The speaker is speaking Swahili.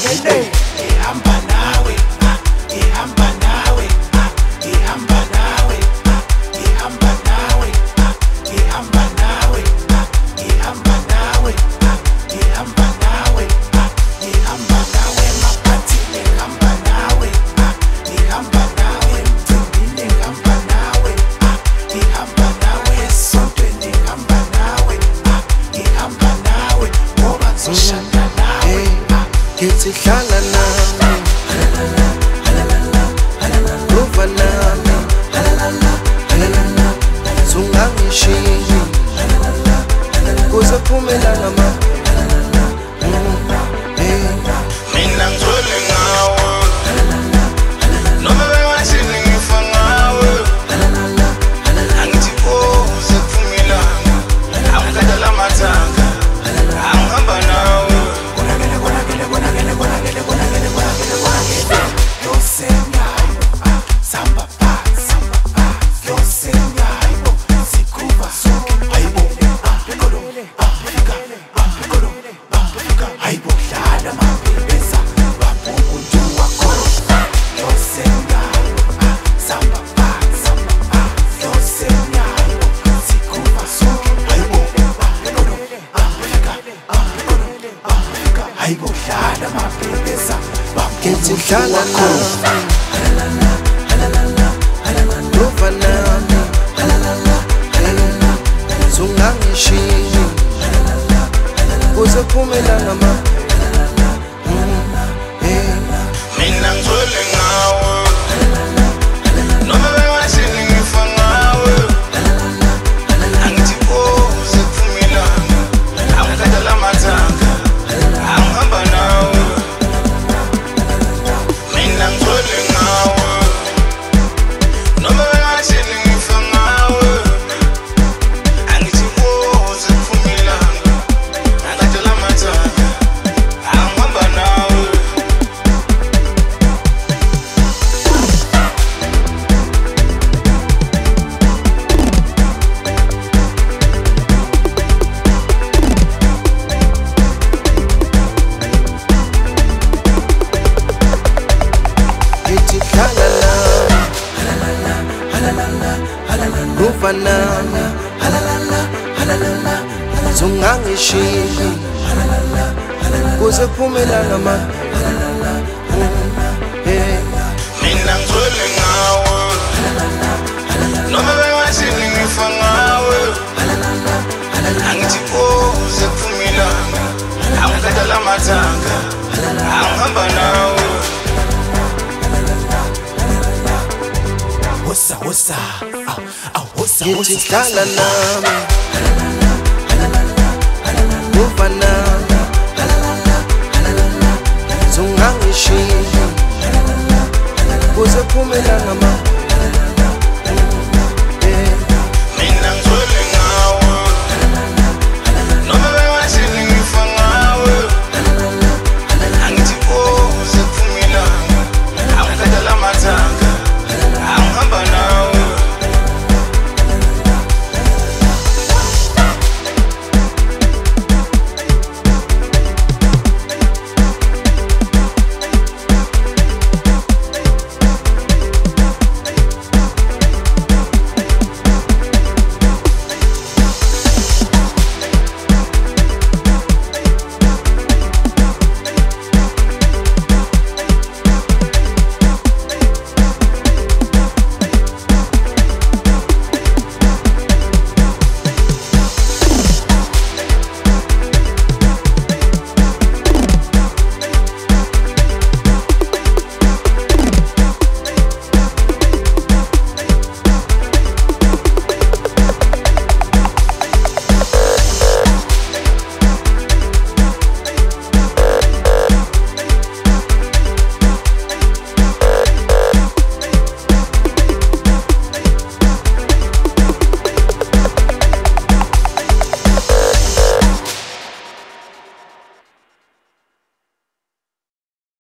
ihamba nawe, ihamba nawe, ihamba nawe, ihamba nawe, ihamba nawe, ihamba nawe, ihamba nawe, ihamba nawe maphathini ihamba nawe, ihamba nawe emcimbini ihamba nawe, ihamba nawe esontweni ihamba nawe, ihamba nawe ngoba ngizoshada nawe. Kithi hlala nami, uva nami, sungangishiyi kuze phumela ngama. Mina ngizwele ngawe noma bengathini ngifa ngawe, angithi uze kuphumilanga, angikhathala amathanga, angihamba nawe. Kithi hlala nami, uva nami, sungangishiyi kuze phumela ngama. Mina ngizwele ngawe noma bengathini ngifa ngawe, angithi uze kuphumilanga, angikhathala amathanga, angihamba nawe. Mina ngizwele ngawe noma bengathini ngifa ngawe, angithi uze kuphumilanga, angikhathala amathanga, angihamba nawe. Kithi hlala nami, uva nami, sungangishiyi kuze phumela ngama. Mina ngizwele ngawe noma bengathini ngifa ngawe, angithi uze kuphumilanga, angikhathala amathanga, angihamba nawe. Wosa wosa, wosa Kithi hlala nami, uva nami, sungangishiyi kuze phumela ngama.